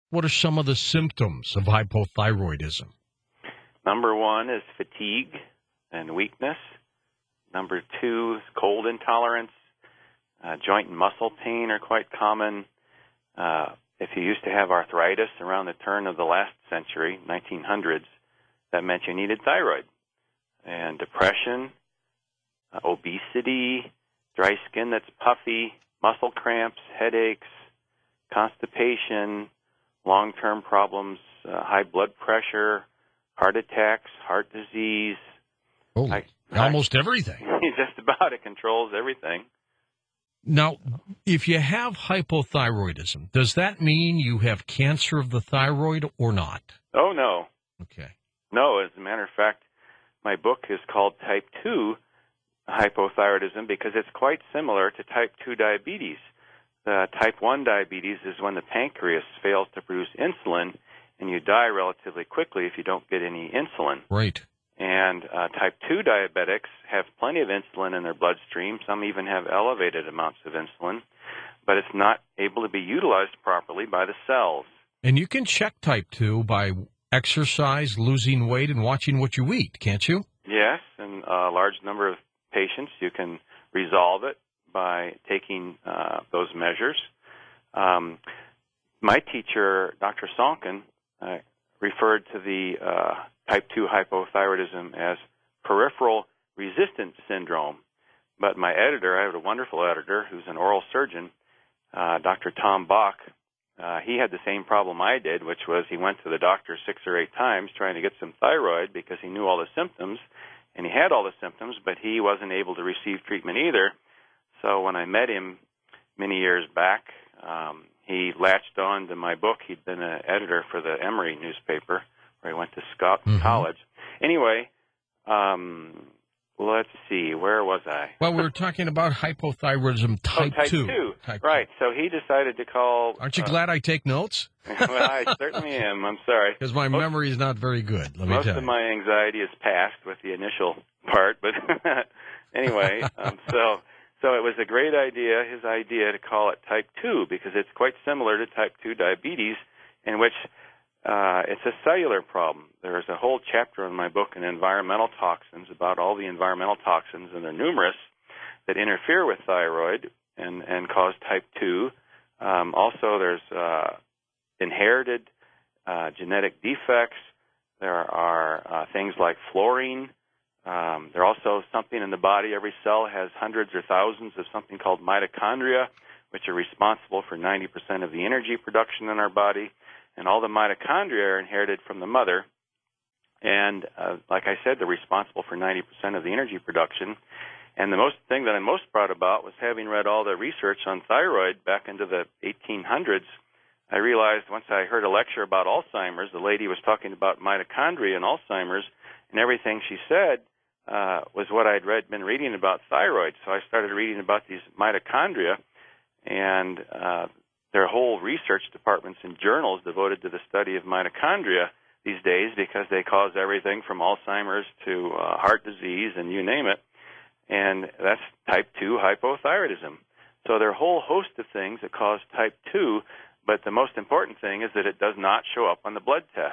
What are some of the symptoms of hypothyroidism? Number one is fatigue and weakness. Number two is cold intolerance. Joint and muscle pain are quite common. If you used to have arthritis around the turn of the last century, 1900s, that meant you needed thyroid. And depression, obesity, dry skin that's puffy, muscle cramps, headaches, constipation, long-term problems, high blood pressure, heart attacks, heart disease. Almost everything. Just about. It controls everything. Now, if you have hypothyroidism, does that mean you have cancer of the thyroid or not? Oh, no. Okay. No, as a matter of fact, my book is called Type 2 Hypothyroidism because it's quite similar to Type 2 diabetes. Type 1 diabetes is when the pancreas fails to produce insulin, and you die relatively quickly if you don't get any insulin. Right. And Type 2 diabetics have plenty of insulin in their bloodstream. Some even have elevated amounts of insulin, but it's not able to be utilized properly by the cells. And you can check Type 2 by exercise, losing weight, and watching what you eat, can't you? Yes, and a large number of patients, you can resolve it by taking those measures. My teacher, Dr. Sonkin, referred to the Type 2 hypothyroidism as peripheral resistance syndrome. But my editor, I have a wonderful editor who's an oral surgeon, Dr. Tom Bach, he had the same problem I did, which was he went to the doctor 6 or 8 times trying to get some thyroid because he knew all the symptoms, and he had all the symptoms, but he wasn't able to receive treatment either. So when I met him many years back, he latched on to my book. He'd been an editor for the Emory newspaper where he went to college. Anyway, let's see, where was I? Well, we were talking about hypothyroidism type 2. Type 2. Right, so he decided to call... Aren't you glad I take notes? Well, I certainly am. I'm sorry. Because my memory is not very good, let me tell you. Most of my anxiety is past with the initial part, but anyway, so it was a great idea, his idea, to call it type 2 because it's quite similar to type 2 diabetes, in which it's a cellular problem. There's a whole chapter in my book on environmental toxins about all the environmental toxins, and they're numerous, that interfere with thyroid and cause type 2. Also, there's inherited genetic defects. There are things like fluorine. There are also something in the body. Every cell has hundreds or thousands of something called mitochondria, which are responsible for 90% of the energy production in our body. And all the mitochondria are inherited from the mother. And like I said, they're responsible for 90% of the energy production. And the thing that I'm most proud about was having read all the research on thyroid back into the 1800s. I realized once I heard a lecture about Alzheimer's, the lady was talking about mitochondria and Alzheimer's, and everything she said was what I'd been reading about thyroid. So I started reading about these mitochondria, and there are whole research departments and journals devoted to the study of mitochondria these days because they cause everything from Alzheimer's to heart disease and you name it. And that's type 2 hypothyroidism. So there are a whole host of things that cause type 2, but the most important thing is that it does not show up on the blood tests.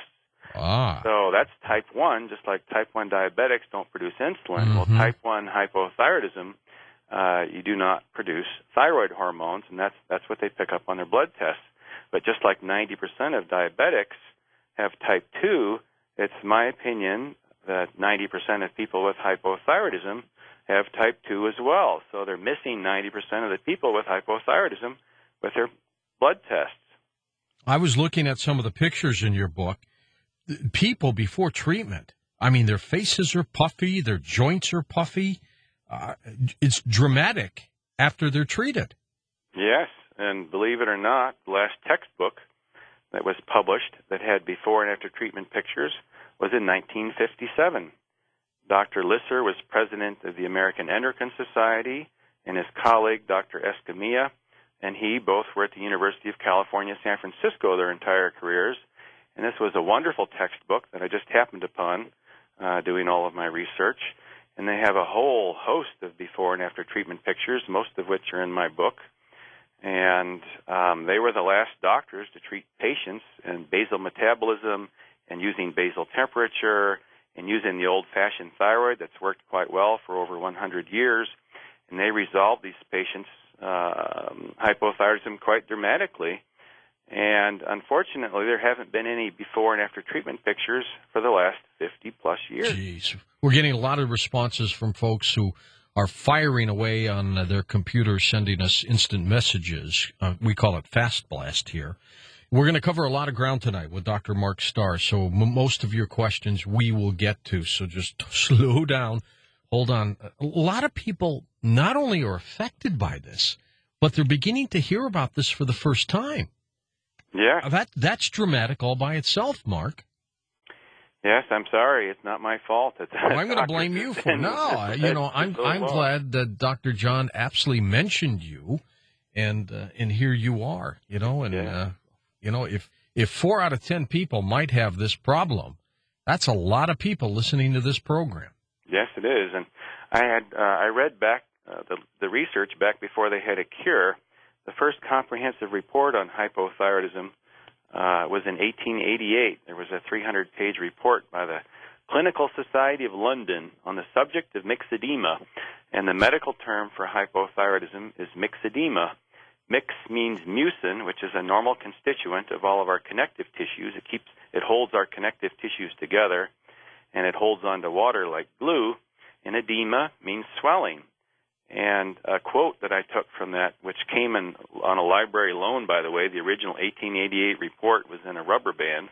So that's type 1, just like type 1 diabetics don't produce insulin. Well, type 1 hypothyroidism, you do not produce thyroid hormones, and that's what they pick up on their blood tests. But just like 90% of diabetics have type 2, it's my opinion that 90% of people with hypothyroidism have type 2 as well. So they're missing 90% of the people with hypothyroidism with their blood tests. I was looking at some of the pictures in your book. People before treatment, I mean, their faces are puffy, their joints are puffy. It's dramatic after they're treated. Yes, and believe it or not, the last textbook that was published that had before and after treatment pictures was in 1957. Dr. Lisser was president of the American Endocrine Society, and his colleague, Dr. Escamilla, and he both were at the University of California, San Francisco their entire careers. And this was a wonderful textbook that I just happened upon doing all of my research. And they have a whole host of before and after treatment pictures, most of which are in my book. And they were the last doctors to treat patients in basal metabolism and using basal temperature and using the old-fashioned thyroid that's worked quite well for over 100 years. And they resolved these patients' hypothyroidism quite dramatically. And unfortunately, there haven't been any before and after treatment pictures for the last 50-plus years. Jeez. We're getting a lot of responses from folks who are firing away on their computers, sending us instant messages. We call it Fast Blast here. We're going to cover a lot of ground tonight with Dr. Mark Starr, so most of your questions we will get to, so just slow down. Hold on. A lot of people not only are affected by this, but they're beginning to hear about this for the first time. Yeah. That's dramatic all by itself, Mark. Yes, I'm sorry. It's not my fault. I'm going to blame you for it. No, I'm glad that Dr. John Apsley mentioned you, and here you are, if 4 out of 10 people might have this problem, that's a lot of people listening to this program. Yes, it is. And I read back the research back before they had a cure. The first comprehensive report on hypothyroidism was in 1888. There was a 300-page report by the Clinical Society of London on the subject of myxedema, and the medical term for hypothyroidism is myxedema. Mix means mucin, which is a normal constituent of all of our connective tissues. It holds our connective tissues together, and it holds onto water like glue. And edema means swelling. And a quote that I took from that, which came on a library loan, by the way, the original 1888 report was in a rubber band,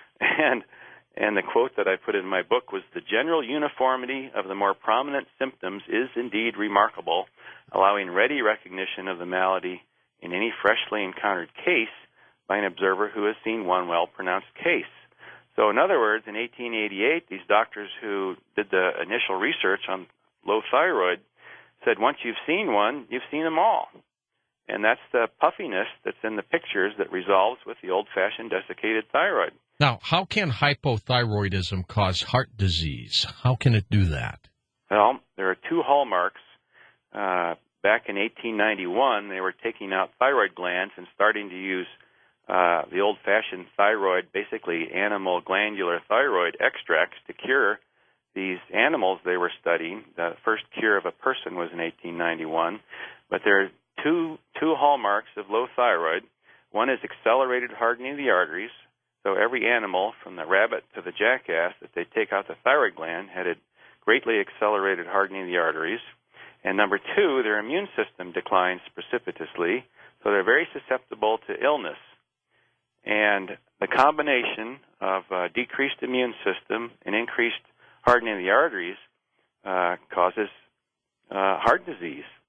and the quote that I put in my book was, "The general uniformity of the more prominent symptoms is indeed remarkable, allowing ready recognition of the malady in any freshly encountered case by an observer who has seen one well-pronounced case." So in other words, in 1888, these doctors who did the initial research on low thyroid said once you've seen one, you've seen them all. And that's the puffiness that's in the pictures that resolves with the old-fashioned desiccated thyroid. Now, how can hypothyroidism cause heart disease? How can it do that? Well, there are 2 hallmarks. Back in 1891, they were taking out thyroid glands and starting to use the old-fashioned thyroid, basically animal glandular thyroid extracts to cure these animals they were studying. The first cure of a person was in 1891. But there are two hallmarks of low thyroid. One is accelerated hardening of the arteries. So every animal, from the rabbit to the jackass, if they take out the thyroid gland, had a greatly accelerated hardening of the arteries. And number 2, their immune system declines precipitously, so they're very susceptible to illness. And the combination of decreased immune system and increased hardening of the arteries causes heart disease.